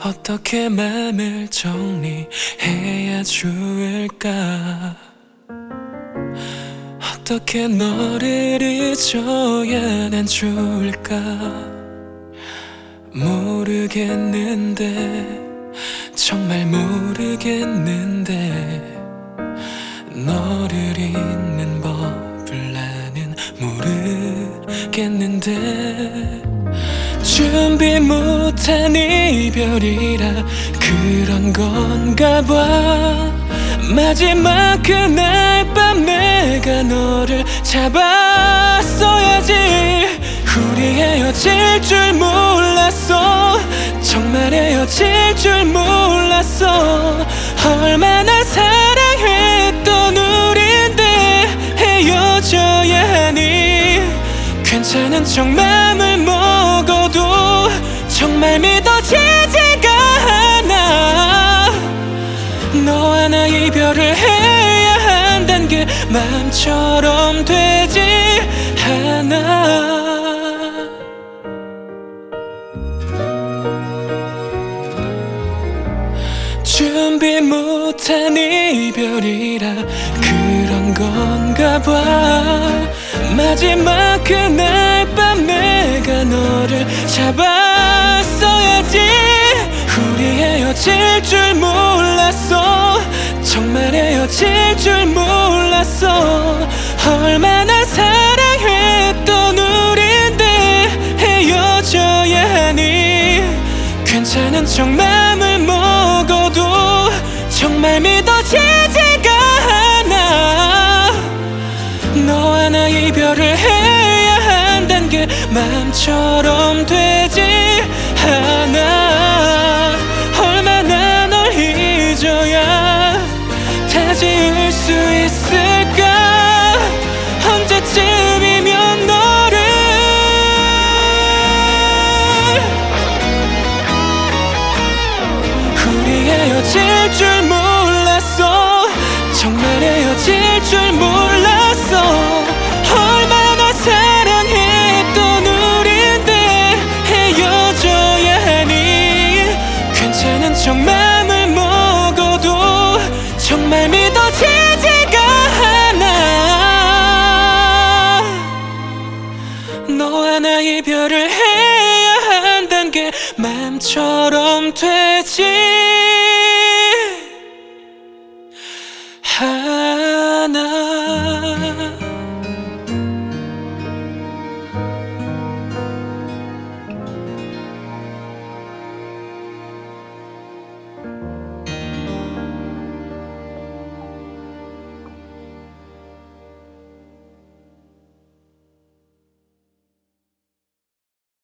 어떻게 맘을 정리해야 좋을까? 어떻게 너를 잊어야 난 좋을까? 모르겠는데, 정말 모르겠는데, 너를 잊는 법을 나는 모르겠는데, 준비 못한 이별이라 그런 건가 봐. 마지막 그날 밤 내가 너를 잡았어야지. 우리 헤어질 줄 몰랐어. 정말 헤어질 줄 몰랐어. 얼마나 사랑했던 우린데 헤어져야 하니. 괜찮은 척 맘을 먹어도 정말 믿어지지가 않아. 너와 나 이별을 해야 한단 게 마음처럼 되지 않아. 준비 못한 이별이라 그런 건가 봐. 마지막 그날 밤 내가 너를 잡았어야지. 우리 헤어질 줄 몰랐어. 정말 헤어질 줄 몰랐어. 얼마나 사랑했던 우린데 헤어져야 하니. 괜찮은 척 맘을 먹어도 정말 믿어지지가 않아. 너와 나 이별을 해야 한단 게 마음처럼 되지 않아. 얼마나 널 잊어야 다 지울 수 있을까? 언제쯤이면 너를. 우리 헤어질 줄 몰랐어. 정말 헤어질 줄 몰랐어. 얼마나 사랑했던 우린데 헤어져야 하니. 괜찮은 척 맘을 먹어도 정말 믿어지지가 않아. 너와 나 이별을 해야 한단 게 마음처럼 되지 않아.